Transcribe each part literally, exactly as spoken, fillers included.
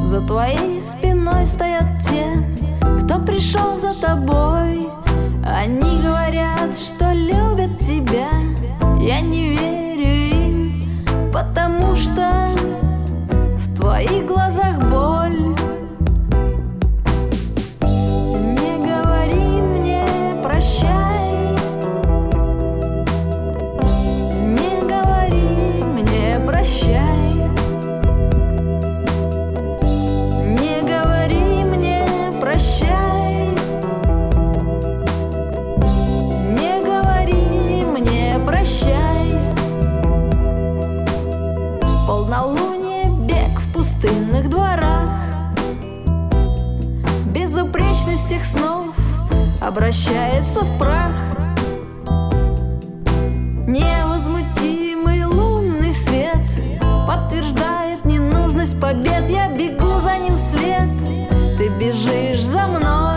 За твоей спиной стоят те, кто пришел за тобой. Они говорят, что любят тебя. Я не верю им, потому что в твоих глазах боль. Не говори мне прощай, не говори мне прощай, не говори мне прощай, не говори мне прощай. Полнолуние, бег в пустынных дворах, безупречность всех снов обращается в прах. Невозмутимый лунный свет подтверждает ненужность побед. Я бегу за ним вслед, ты бежишь за мной.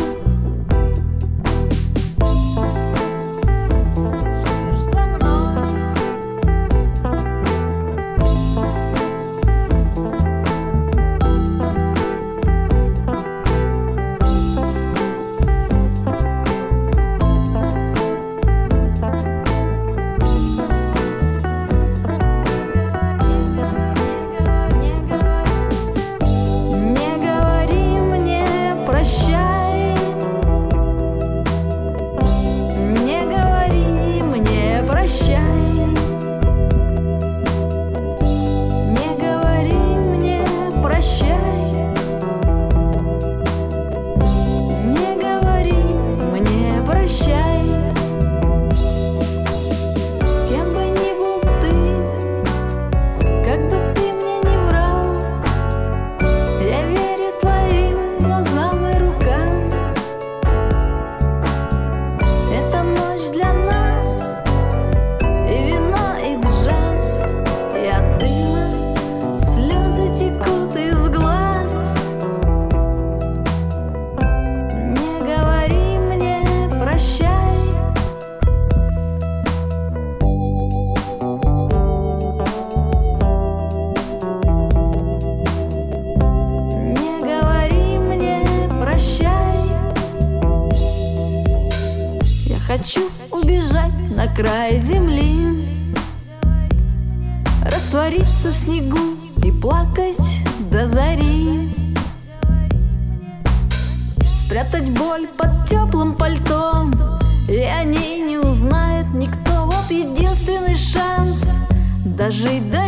Хочу убежать на край земли, раствориться в снегу и плакать до зари, спрятать боль под теплым пальтом, и о ней не узнает никто. Вот единственный шанс дожить до